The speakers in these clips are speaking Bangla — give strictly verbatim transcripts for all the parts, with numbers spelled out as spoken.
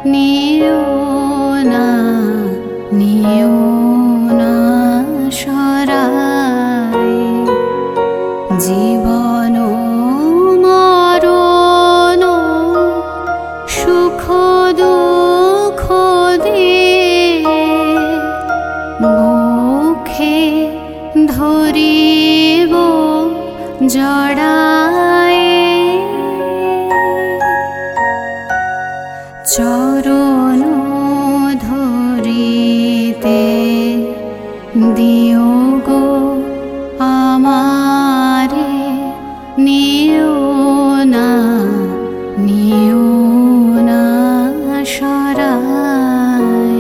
নিও না নিও না সরায় জীবন মরণ সুখ দুঃখ দিয়ে বুকে ধরিব জড়ায় চরণ ধরিতে দিও গো আমারে নিও না নিও না সরায়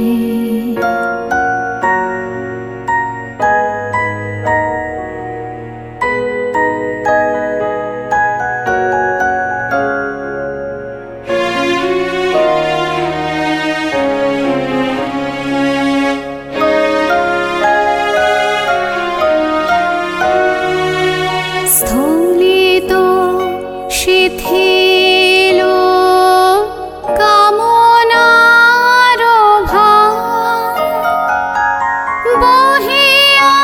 স্থলিত শিথিল কামনার ভার বহিয়া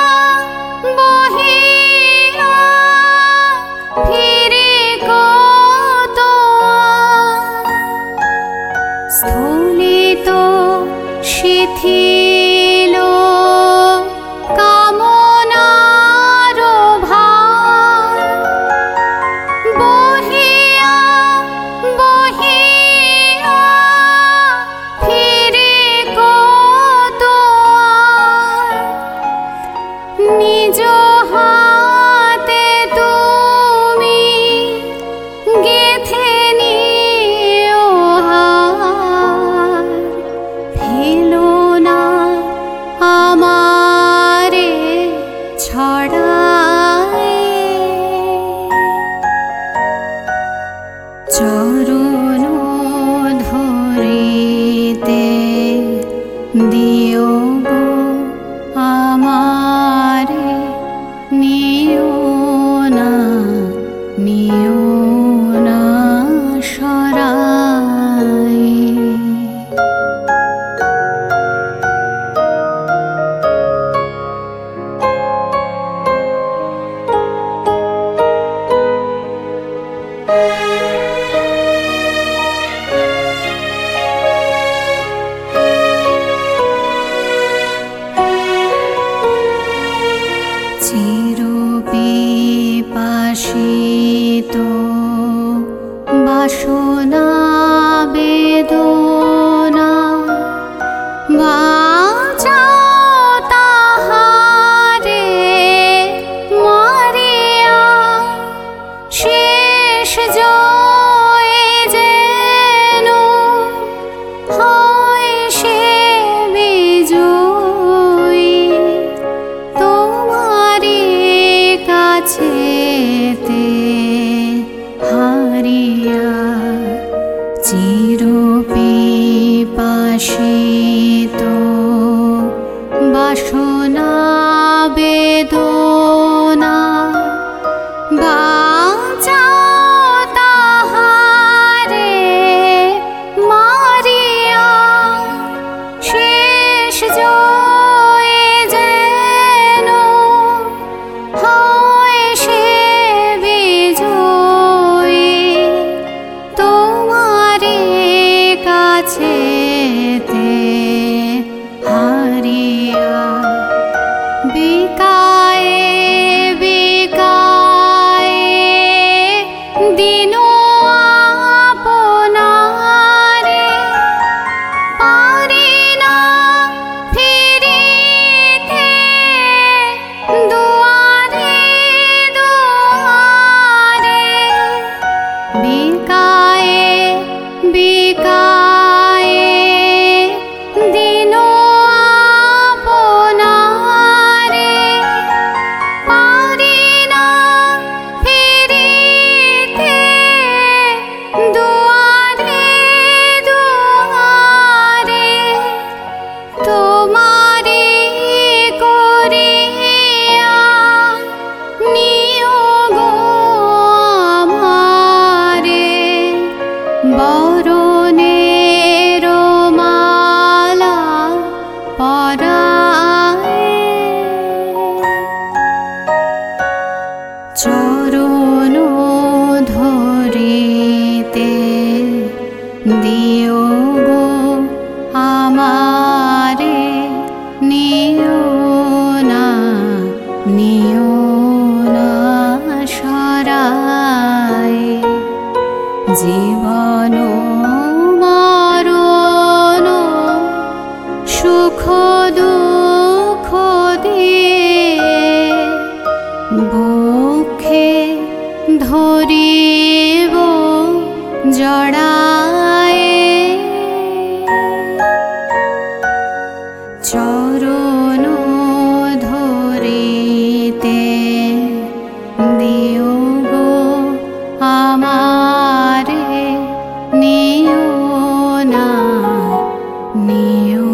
বহিয়া ফিরে কত স্থলিত শিথিল কামনার ভার বহিয়া বহিয়া ফিরে কত নিজ হাতে তুমি গেথে নিও হার ফেলো না আমারে ছড়ায় চরণ ধরিতে দিও গো আমারে নিও না নিও না সরায় চিরপিপাসিত বাসনা বেদনা বাঁচাও তাহারে মারিয়া শেষ জয়ে যেন হয় সে বিজয়ী তোমারি কাছেতে হারিয়া চিরপিপাসিত বাসনা বেদনা বাঁচাও তাহারে মারিয়া শেষ জয়ে যেন হয় সে বিজয়ী তোমারি কাছেতে হারিয়া বিকায়ে বিকায়ে দিন আপনারে পারি না ফিরিতে দুয়ারে দুয়ারে বিকায়ে বিকায়ে দিন আপনারে পারি না ফিরিতে দুয়ারে দুয়ারে তোমারি করিয়া নিও গো আমারে বরণের দিও গো আমারে, নিও না নিও না সরায়। জীবন মরণ সুখ দুঃখ দিয়ে বুকে ধরিব জড়ায়। চরণ ধরিতে দিও গো আমারে, নিও না নিও